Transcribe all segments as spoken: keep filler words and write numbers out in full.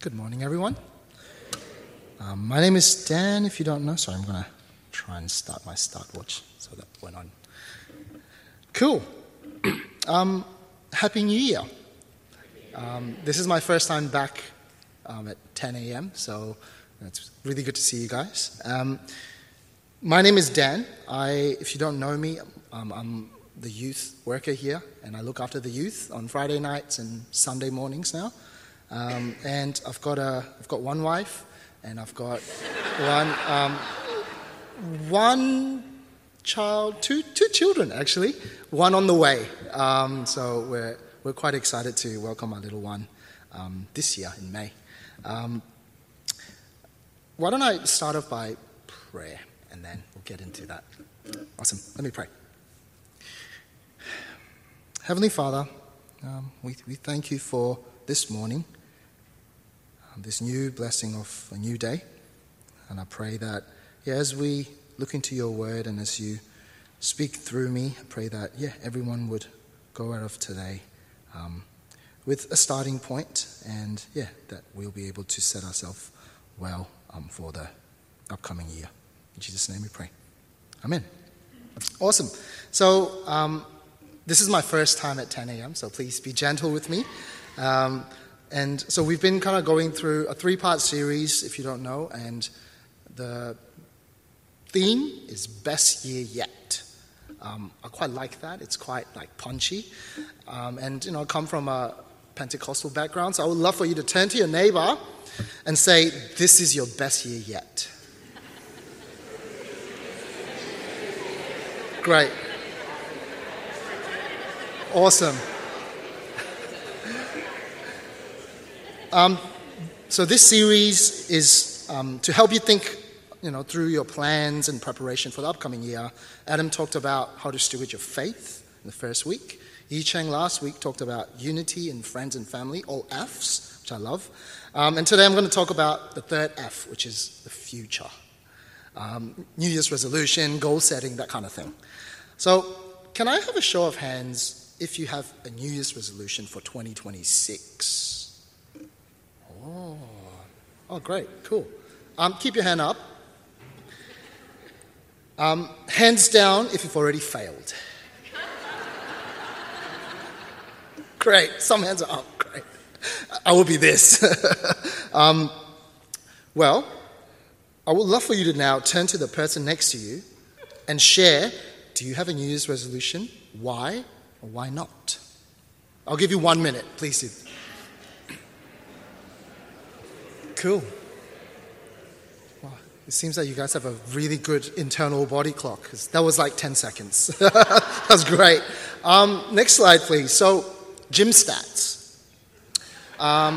Good morning, everyone. Um, my name is Dan, if you don't know. Sorry, I'm going to try and start my stopwatch so that went on. Cool. um, Happy New Year. Um, this is my first time back um, at ten a.m., so it's really good to see you guys. Um, my name is Dan. I, if you don't know me, um, I'm the youth worker here, and I look after the youth on Friday nights and Sunday mornings now. Um, and I've got a, I've got one wife, and I've got one, um, one child, two, two children actually, one on the way. Um, so we're we're quite excited to welcome our little one um, this year in May. Um, why don't I start off by prayer, and then we'll get into that. Awesome. Let me pray. Heavenly Father, um, we we thank you for this morning. This new blessing of a new day. And I pray that, yeah, as we look into your word and as you speak through me, I pray that, yeah, everyone would go out of today um, with a starting point, and, yeah, that we'll be able to set ourselves well um, for the upcoming year. In Jesus' name we pray. Amen. Awesome. So um, this is my first time at ten a.m., so please be gentle with me. Um, And so we've been kind of going through a three-part series, if you don't know, and the theme is Best Year Yet. Um, I quite like that. It's quite like punchy. Um, and, you know, I come from a Pentecostal background, so I would love for you to turn to your neighbor and say, this is your best year yet. Great. Awesome. Um, so this series is um, to help you think, you know, through your plans and preparation for the upcoming year. Adam talked about how to steward your faith in the first week. Yi Cheng last week talked about unity in friends and family, all F's, which I love. Um, and today I'm going to talk about the third F, which is the future. Um, New Year's resolution, goal setting, that kind of thing. So can I have a show of hands if you have a New Year's resolution for twenty twenty-six? Oh, oh, great, cool. Um, keep your hand up. Um, hands down if you've already failed. Great, some hands are up, great. I will be this. um, well, I would love for you to now turn to the person next to you and share, do you have a New Year's resolution? Why or why not? I'll give you one minute, please do. Cool. Wow. It seems like you guys have a really good internal body clock, because that was like ten seconds. That was great. Um, next slide, please. So, gym stats. Um,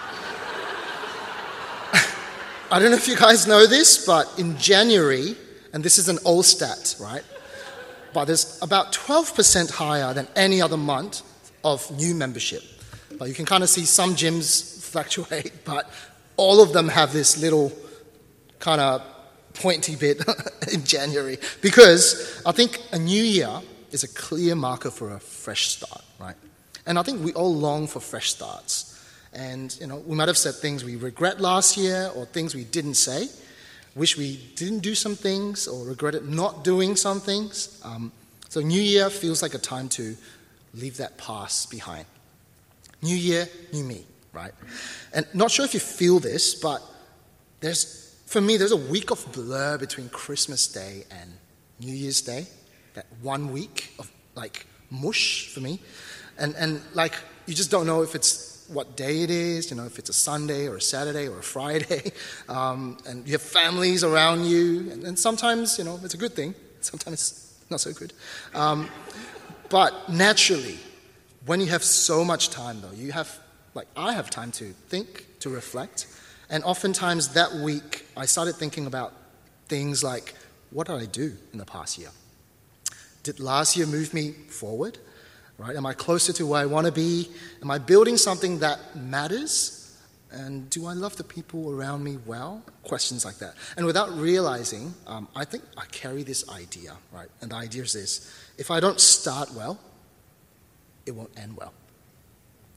I don't know if you guys know this, but in January, and this is an old stat, right? But it's about twelve percent higher than any other month of new membership. But you can kind of see some gyms fluctuate, but all of them have this little kind of pointy bit in January, because I think a new year is a clear marker for a fresh start, right? And I think we all long for fresh starts. And, you know, we might have said things we regret last year or things we didn't say, wish we didn't do some things or regretted not doing some things. Um, so new year feels like a time to leave that past behind. New year, new me. Right? And not sure if you feel this, but there's, for me, there's a week of blur between Christmas Day and New Year's Day. That one week of like mush for me. And and like you just don't know if it's what day it is, you know, if it's a Sunday or a Saturday or a Friday. Um, and you have families around you. And, and sometimes, you know, it's a good thing. Sometimes it's not so good. Um, but naturally, when you have so much time though, you have Like, I have time to think, to reflect. And oftentimes that week, I started thinking about things like, what did I do in the past year? Did last year move me forward? Right? Am I closer to where I want to be? Am I building something that matters? And do I love the people around me well? Questions like that. And without realizing, um, I think I carry this idea, right? And the idea is this: if I don't start well, it won't end well.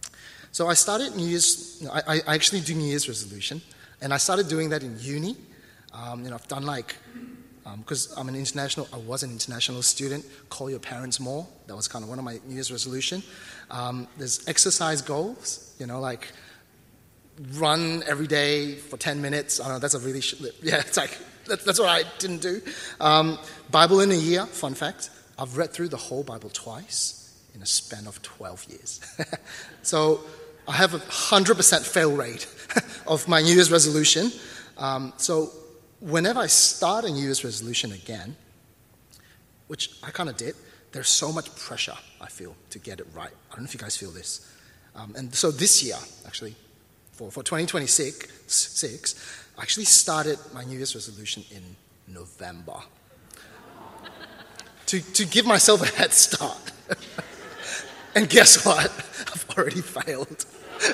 So I started New Year's, you know, I, I actually do New Year's resolution, and I started doing that in uni. Um, you know, I've done like, because um, I'm an international, I was an international student, call your parents more. That was kind of one of my New Year's resolution. Um, there's exercise goals, you know, like run every day for ten minutes. I don't know, that's a really, sh- yeah, it's like, that, that's what I didn't do. Um, Bible in a year, fun fact, I've read through the whole Bible twice in a span of twelve years. So I have a one hundred percent fail rate of my New Year's resolution. Um, so whenever I start a New Year's resolution again, which I kind of did, there's so much pressure, I feel, to get it right. I don't know if you guys feel this. Um, and so this year, actually, for, for twenty twenty-six, six, I actually started my New Year's resolution in November to, to give myself a head start. And guess what? I've already failed.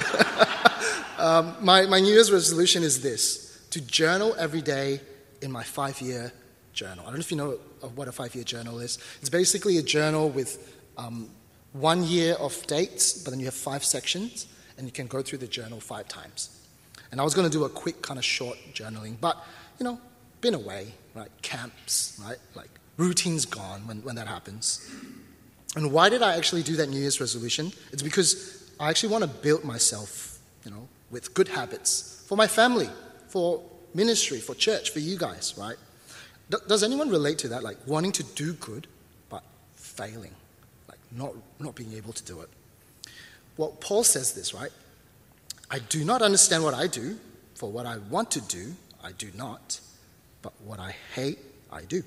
um, my, my New Year's resolution is this, to journal every day in my five-year journal. I don't know if you know what a five-year journal is. It's basically a journal with um, one year of dates, but then you have five sections, and you can go through the journal five times. And I was going to do a quick kind of short journaling, but, you know, been away, right? Camps, right? Like, routine's gone when, when that happens. And why did I actually do that New Year's resolution? It's because I actually want to build myself, you know, with good habits for my family, for ministry, for church, for you guys, right? D- does anyone relate to that? Like wanting to do good, but failing, like not, not being able to do it. Well, Paul says this, right? I do not understand what I do, for what I want to do, I do not, but what I hate, I do.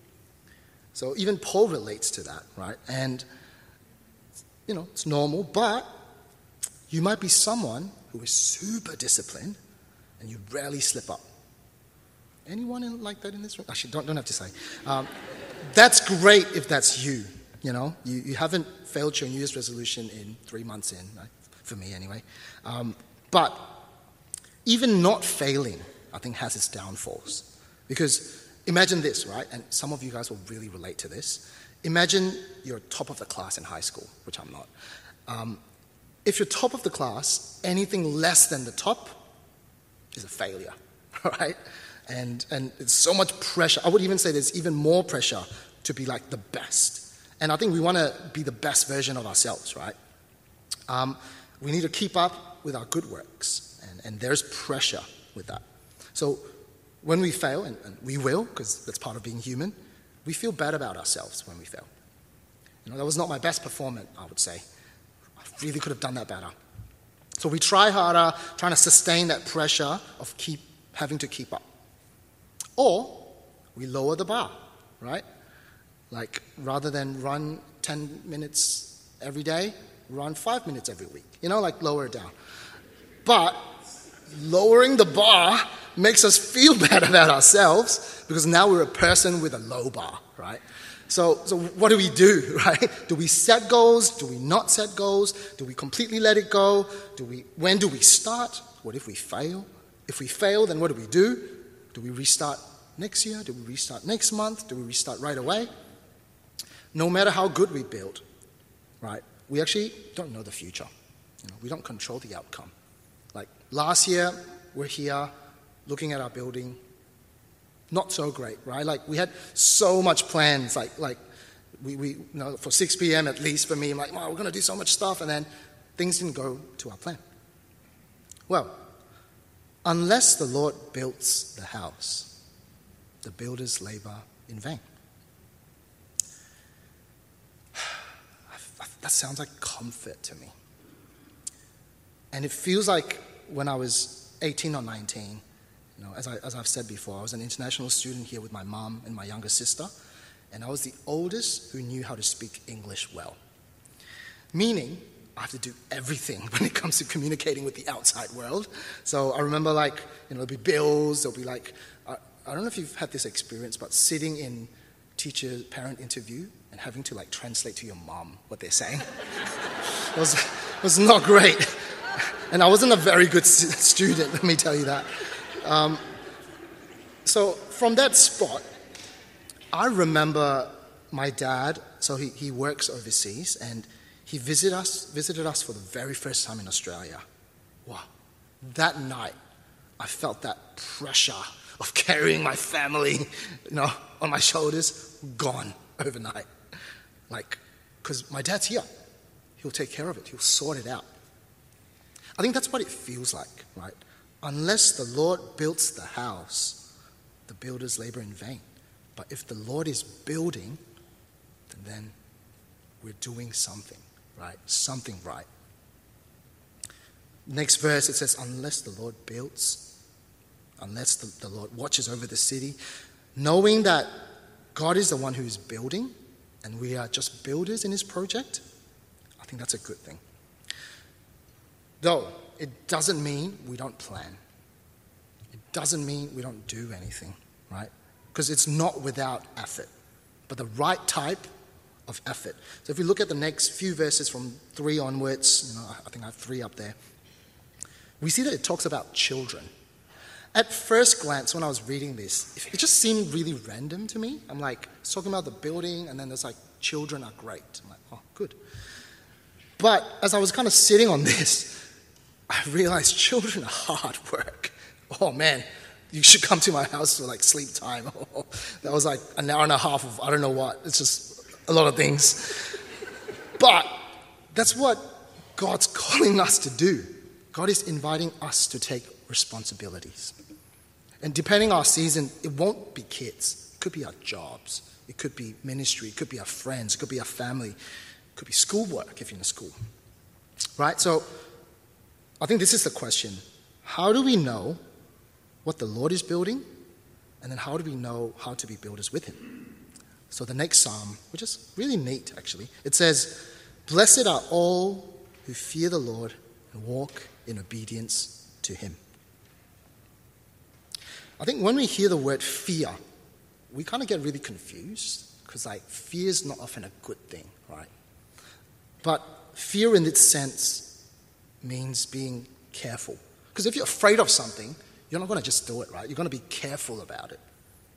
So even Paul relates to that, right? And, you know, it's normal, but you might be someone who is super disciplined and you rarely slip up. Anyone in, like that in this room? Actually, don't, don't have to say. Um, that's great if that's you, you know. You, you haven't failed your New Year's resolution in three months in, right? For me anyway. Um, but even not failing, I think, has its downfalls. Because imagine this, right? And some of you guys will really relate to this. Imagine you're top of the class in high school, which I'm not. Um, if you're top of the class, anything less than the top is a failure, right? And and it's so much pressure. I would even say there's even more pressure to be like the best. And I think we want to be the best version of ourselves, right? Um, we need to keep up with our good works. And, and there's pressure with that. So when we fail, and, and we will, because that's part of being human, we feel bad about ourselves when we fail. You know, that was not my best performance, I would say. I really could have done that better. So we try harder, trying to sustain that pressure of keep having to keep up. Or we lower the bar, right? Like rather than run ten minutes every day, run five minutes every week. You know, like lower it down. But lowering the bar makes us feel bad about ourselves because now we're a person with a low bar, right? So, so what do we do, right? Do we set goals? Do we not set goals? Do we completely let it go? Do we? When do we start? What if we fail? If we fail, then what do we do? Do we restart next year? Do we restart next month? Do we restart right away? No matter how good we build, right? We actually don't know the future. You know, we don't control the outcome. Like last year, we're here looking at our building. Not so great, right? Like we had so much plans, like like we, we you know, for six p.m. at least for me, I'm like, wow, we're going to do so much stuff, and then things didn't go to our plan. Well, unless the Lord builds the house, the builders labor in vain. That sounds like comfort to me. And it feels like when I was eighteen or nineteen, you know, as, I, as I've said before, I was an international student here with my mom and my younger sister, and I was the oldest who knew how to speak English well. Meaning, I have to do everything when it comes to communicating with the outside world. So I remember, like, you know, there'll be bills, there'll be like, I, I don't know if you've had this experience, but sitting in teacher-parent interview and having to, like, translate to your mom what they're saying. It was, it was not great. And I wasn't a very good student, let me tell you that. Um, so from that spot, I remember my dad, so he, he works overseas, and He visited us, visited us for the very first time in Australia. Wow. That night, I felt that pressure of carrying my family, you know, on my shoulders, gone overnight. Like, because my dad's here. He'll take care of it. He'll sort it out. I think that's what it feels like, right? Unless the Lord builds the house, the builders labor in vain. But if the Lord is building, then we're doing something, right? Something right. Next verse, it says, unless the Lord builds, unless the, the Lord watches over the city, knowing that God is the one who is building and we are just builders in his project, I think that's a good thing. Though, it doesn't mean we don't plan. It doesn't mean we don't do anything, right? Because it's not without effort, but the right type of effort. So if we look at the next few verses from three onwards, you know, I think I have three up there, we see that it talks about children. At first glance, when I was reading this, it just seemed really random to me. I'm like, it's talking about the building, and then there's like, children are great. I'm like, oh, good. But as I was kind of sitting on this, I realized children are hard work. Oh man, you should come to my house for like sleep time. Oh, that was like an hour and a half of I don't know what. It's just a lot of things. But that's what God's calling us to do. God is inviting us to take responsibilities. And depending on our season, it won't be kids. It could be our jobs. It could be ministry. It could be our friends. It could be our family. It could be schoolwork if you're in a school. Right? So I think this is the question. How do we know what the Lord is building? And then how do we know how to be builders with him? So the next psalm, which is really neat actually, it says, blessed are all who fear the Lord and walk in obedience to him. I think when we hear the word fear, we kind of get really confused because like fear is not often a good thing, right? But fear in its sense means being careful. Because if you're afraid of something, you're not going to just do it, right? You're going to be careful about it.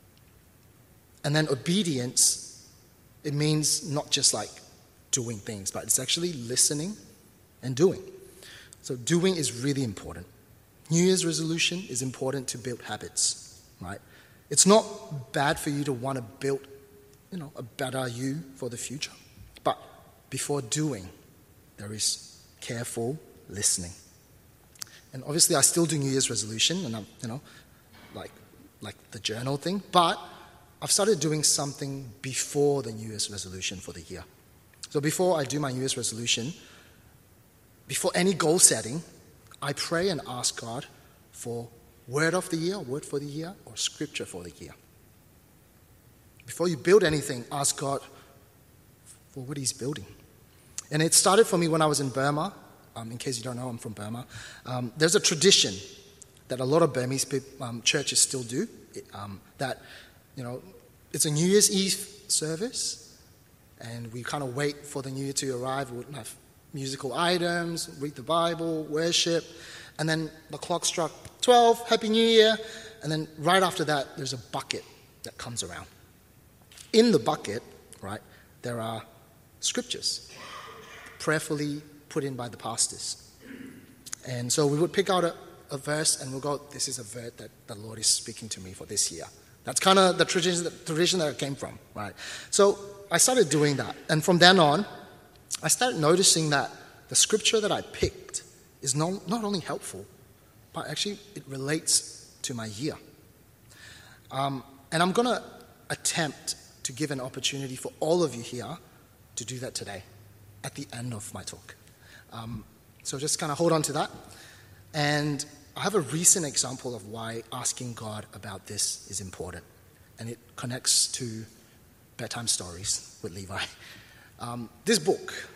And then obedience, it means not just like doing things, but it's actually listening and doing. So doing is really important. New Year's resolution is important to build habits, right? It's not bad for you to want to build, you know, a better you for the future. But before doing, there is careful listening. And obviously I still do New Year's resolution, and I'm, you know, like like the journal thing, but I've started doing something before the New Year's resolution for the year. So before I do my New Year's resolution, before any goal setting, I pray and ask God for word of the year, word for the year, or scripture for the year. Before you build anything, ask God for what he's building. And it started for me when I was in Burma. Um, in case you don't know, I'm from Burma. Um, there's a tradition that a lot of Burmese um, churches still do, it, um, that, you know, it's a New Year's Eve service, and we kind of wait for the New Year to arrive. We'll have musical items, read the Bible, worship, and then the clock struck twelve, Happy New Year, and then right after that, there's a bucket that comes around. In the bucket, right, there are scriptures, prayerfully put in by the pastors. And so we would pick out a, a verse and we'll go, this is a verse that the Lord is speaking to me for this year. That's kind of the tradition, the tradition that I came from, right? So I started doing that. And from then on, I started noticing that the scripture that I picked is not, not only helpful, but actually it relates to my year. Um, and I'm going to attempt to give an opportunity for all of you here to do that today at the end of my talk. Um, so just kind of hold on to that. And I have a recent example of why asking God about this is important. And it connects to bedtime stories with Levi. Um, this book,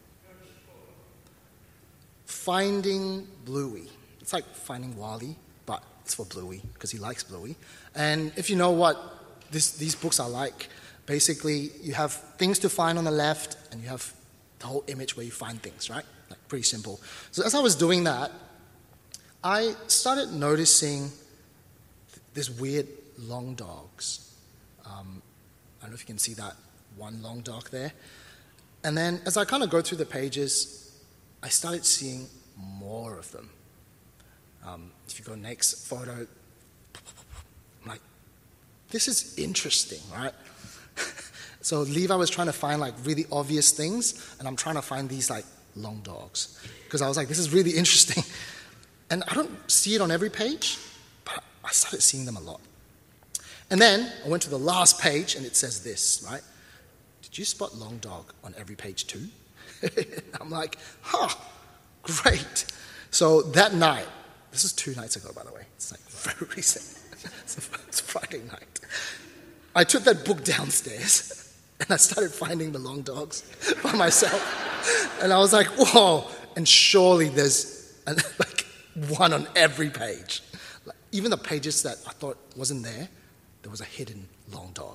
Finding Bluey. It's like Finding Wally, but it's for Bluey because he likes Bluey. And if you know what this, these books are like, basically you have things to find on the left and you have the whole image where you find things, right? Like pretty simple. So as I was doing that, I started noticing th- this weird long dogs. Um, I don't know if you can see that one long dog there. And then as I kind of go through the pages, I started seeing more of them. Um, if you go next photo, I'm like, this is interesting, right? So Levi was trying to find like really obvious things, and I'm trying to find these like long dogs. Because I was like, this is really interesting. And I don't see it on every page, but I started seeing them a lot. And then I went to the last page, and it says this, right? Did you spot long dog on every page too? I'm like, huh, great. So that night, this is two nights ago, by the way. It's like very recent. It's Friday night. I took that book downstairs, and I started finding the long dogs by myself. And I was like, whoa. And surely there's an, like one on every page. Like, even the pages that I thought wasn't there, there was a hidden long dog.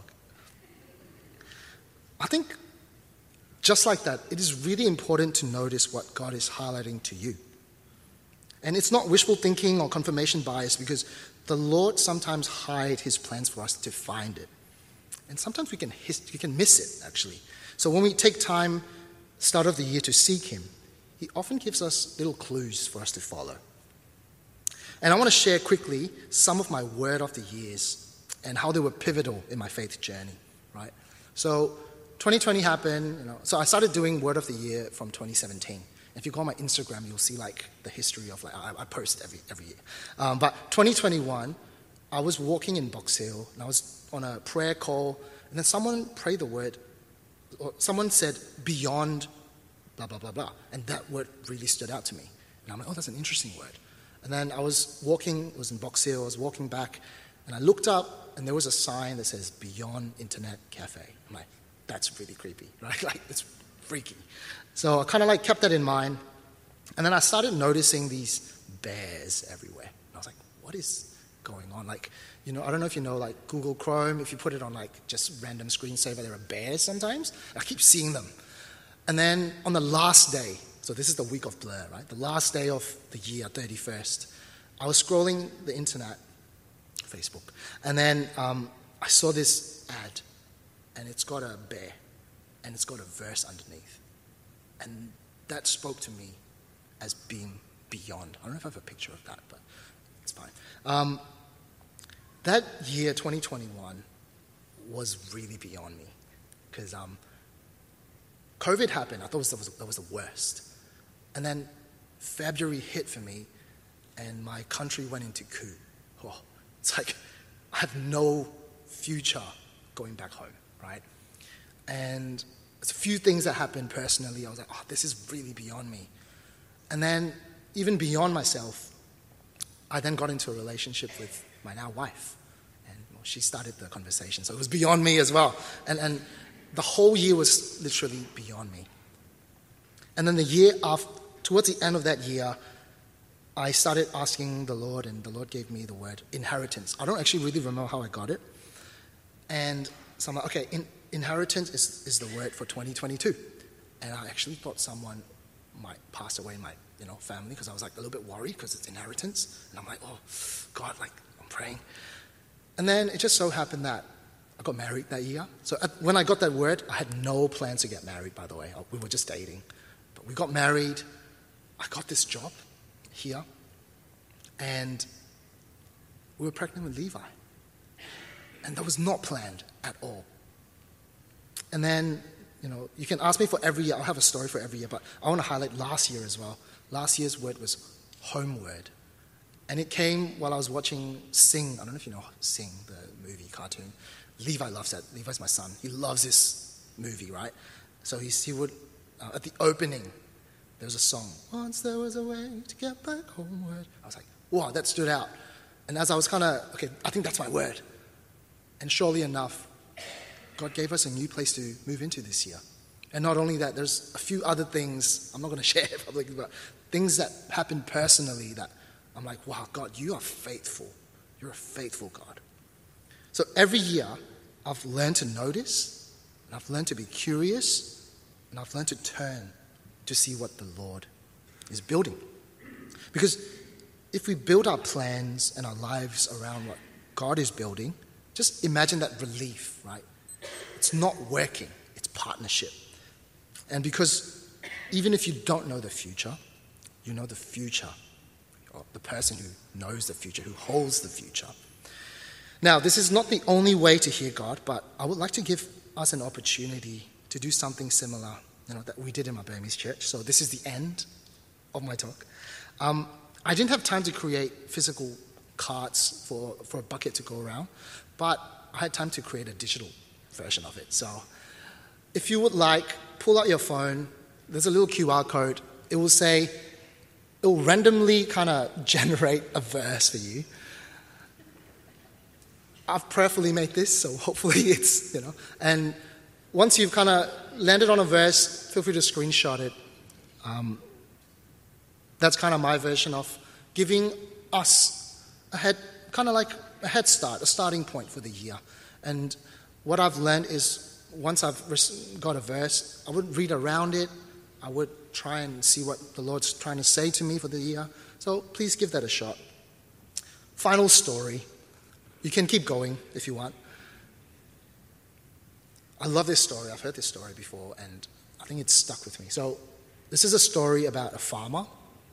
I think just like that, it is really important to notice what God is highlighting to you. And it's not wishful thinking or confirmation bias, because the Lord sometimes hides his plans for us to find it. And sometimes we can, his, we can miss it, actually. So when we take time, start of the year, to seek him, he often gives us little clues for us to follow. And I want to share quickly some of my word of the years and how they were pivotal in my faith journey, right? So twenty twenty happened, you know, so I started doing word of the year from twenty seventeen. If you go on my Instagram, you'll see like the history of like, I, I post every every year. Um, but twenty twenty-one, I was walking in Box Hill, and I was on a prayer call, and then someone prayed the word, or someone said, beyond blah, blah, blah, blah. And that word really stood out to me. And I'm like, oh, that's an interesting word. And then I was walking, it was in Box Hill, I was walking back, and I looked up, and there was a sign that says, Beyond Internet Cafe. I'm like, that's really creepy, right? Like, it's freaky. So I kind of like kept that in mind. And then I started noticing these bears everywhere. And I was like, what is going on? Like, you know, I don't know if you know, like Google Chrome, if you put it on like just random screensaver, there are bears sometimes. I keep seeing them. And then on the last day, so this is the week of Blur, right? The last day of the year, thirty-first, I was scrolling the internet, Facebook, and then um, I saw this ad, and it's got a bear, and it's got a verse underneath. And that spoke to me as being beyond. I don't know if I have a picture of that, but it's fine. Um, that year, twenty twenty-one, was really beyond me, because um, COVID happened. I thought that was, that was the worst. And then February hit for me, and my country went into coup. Oh, it's like I have no future going back home, right? And there's a few things that happened personally. I was like, oh, this is really beyond me. And then even beyond myself, I then got into a relationship with my now wife. And well, she started the conversation. So it was beyond me as well. And, and the whole year was literally beyond me. And then the year after, towards the end of that year, I started asking the Lord, and the Lord gave me the word inheritance. I don't actually really remember how I got it. And so I'm like, okay, in, inheritance is, is the word for twenty twenty-two. And I actually thought someone might pass away in my you know, family, because I was like a little bit worried because it's inheritance. And I'm like, oh, God, like, I'm praying. And then it just so happened that I got married that year. So at, when I got that word, I had no plans to get married, by the way. We were just dating. But we got married. I got this job here. And we were pregnant with Levi. And that was not planned at all. And then, you know, you can ask me for every year. I'll have a story for every year, but I want to highlight last year as well. Last year's word was homeward. And it came while I was watching Sing. I don't know if you know Sing, the movie, cartoon. Levi loves that. Levi's my son. He loves this movie, right? So he, he would, uh, at the opening, there was a song. Once there was a way to get back homeward. I was like, wow, that stood out. And as I was kind of, okay, I think that's my word. And surely enough, God gave us a new place to move into this year. And not only that, there's a few other things I'm not going to share publicly, but things that happened personally that I'm like, wow, God, you are faithful. You're a faithful God. So every year, I've learned to notice, and I've learned to be curious, and I've learned to turn to see what the Lord is building. Because if we build our plans and our lives around what God is building, just imagine that relief, right? It's not working, it's partnership. And because even if you don't know the future, you know the future, or the person who knows the future, who holds the future. Now, this is not the only way to hear God, but I would like to give us an opportunity to do something similar, you know, that we did in my Burmese church. So this is the end of my talk. Um, I didn't have time to create physical cards for, for a bucket to go around, but I had time to create a digital version of it. So if you would like, pull out your phone. There's a little Q R code. It will say, it will randomly kind of generate a verse for you. I've prayerfully made this, so hopefully it's, you know. And once you've kind of landed on a verse, feel free to screenshot it. Um, that's kind of my version of giving us a head, kind of like a head start, a starting point for the year. And what I've learned is once I've got a verse, I would read around it. I would try and see what the Lord's trying to say to me for the year. So please give that a shot. Final story. You can keep going if you want. I love this story. I've heard this story before, and I think it's stuck with me. So this is a story about a farmer,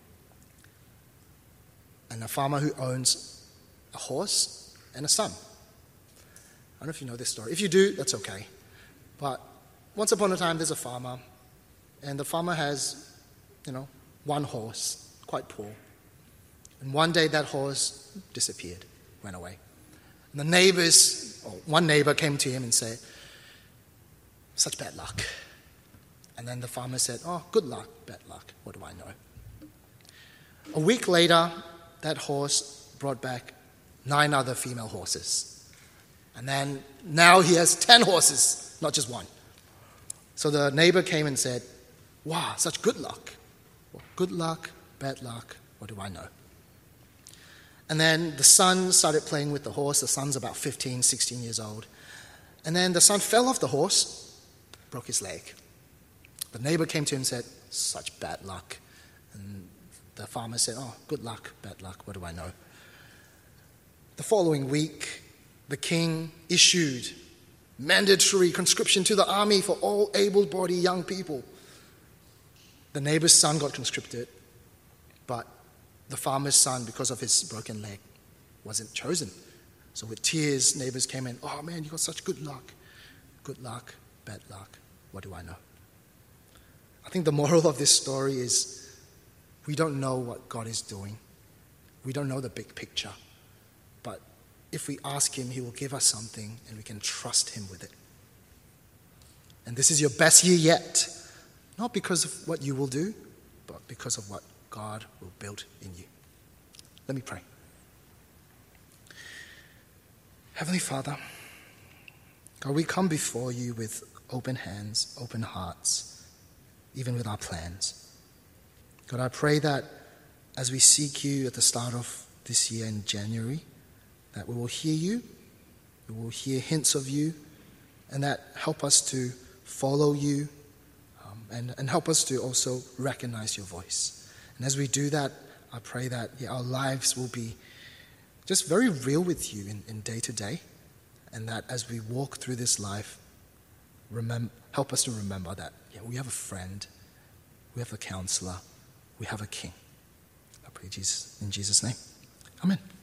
and a farmer who owns a horse and a son. I don't know if you know this story. If you do, that's okay. But once upon a time, there's a farmer, and the farmer has, you know, one horse, quite poor. And one day that horse disappeared, went away. And the neighbors, or one neighbor came to him and said, such bad luck. And then the farmer said, oh, good luck, bad luck, what do I know? A week later, that horse brought back nine other female horses. And then now he has ten horses, not just one. So the neighbor came and said, wow, such good luck. Well, good luck, bad luck, what do I know? And then the son started playing with the horse. The son's about fifteen, sixteen years old. And then the son fell off the horse, broke his leg. The neighbor came to him and said, such bad luck. And the farmer said, oh, good luck, bad luck, what do I know? The following week, the king issued mandatory conscription to the army for all able-bodied young people. The neighbor's son got conscripted, but the farmer's son, because of his broken leg, wasn't chosen. So with tears, neighbors came in, oh man, you got such good luck. Good luck, bad luck, what do I know? I think the moral of this story is we don't know what God is doing. We don't know the big picture. But if we ask him, he will give us something and we can trust him with it. And this is your best year yet. Not because of what you will do, but because of what God will build in you. Let me pray. Heavenly Father, God, we come before you with open hands, open hearts, even with our plans. God, I pray that as we seek you at the start of this year in January, that we will hear you, we will hear hints of you, and that help us to follow you, um, and, and help us to also recognize your voice. And as we do that, I pray that yeah, our lives will be just very real with you in, in day to day, and that as we walk through this life, remember, help us to remember that yeah, we have a friend, we have a counselor, we have a king. I pray Jesus, in Jesus' name. Amen.